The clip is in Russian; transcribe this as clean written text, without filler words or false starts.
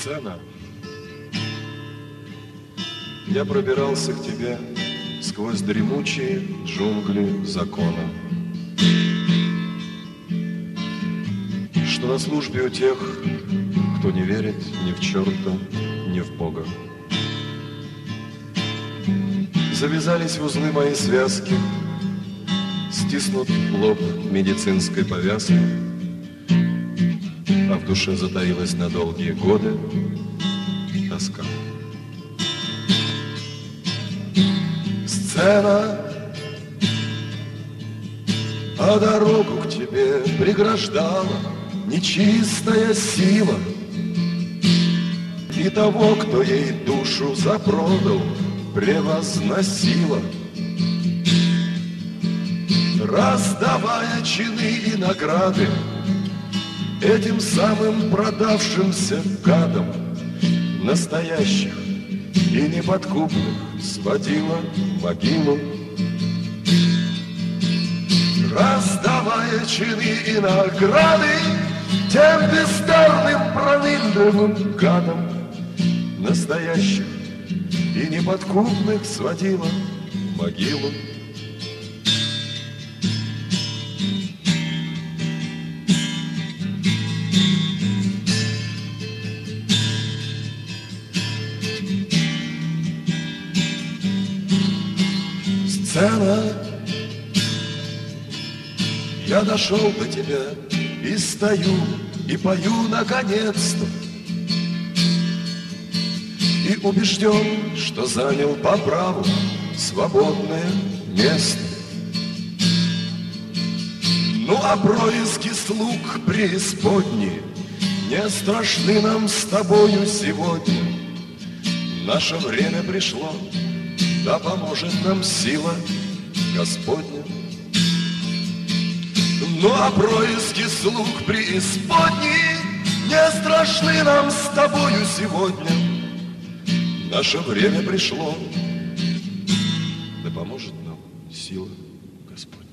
Сцена. Я пробирался к тебе сквозь дремучие джунгли закона, что на службе у тех, кто не верит ни в черта, ни в Бога. Завязались в узлы мои связки, стиснут лоб медицинской повязкой, а в душе затаилась на долгие годы тоска. Сцена, а дорогу к тебе преграждала нечистая сила, и того, кто ей душу запродал, превозносила, раздавая чины и награды этим самым продавшимся гадам, настоящих и неподкупных сводила в могилу, раздавая чины и награды тем бездарным пронырливым гадам, настоящих и неподкупных сводила в могилу. Сцена, я дошел до тебя и стою, и пою наконец-то, и убежден, что занял по праву свободное место. Ну а происки слуг преисподней не страшны нам с тобою сегодня. Наше время пришло, да поможет нам сила Господня. Ну а происки слуг преисподней не страшны нам с тобою сегодня. Наше время пришло, да поможет нам сила Господня.